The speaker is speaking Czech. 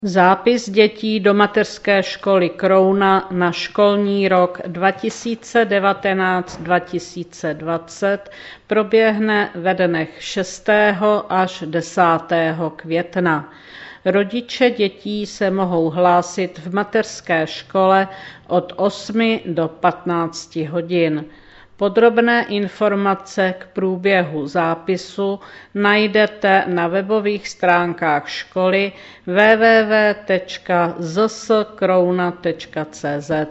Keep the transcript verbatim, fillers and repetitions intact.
Zápis dětí do mateřské školy Krouna na školní rok dva tisíce devatenáct dva tisíce dvacet proběhne ve dnech šestého až desátého května. Rodiče dětí se mohou hlásit v mateřské škole od osmi do patnácti hodin. Podrobné informace k průběhu zápisu najdete na webových stránkách školy w w w tečka z s krouna tečka c z.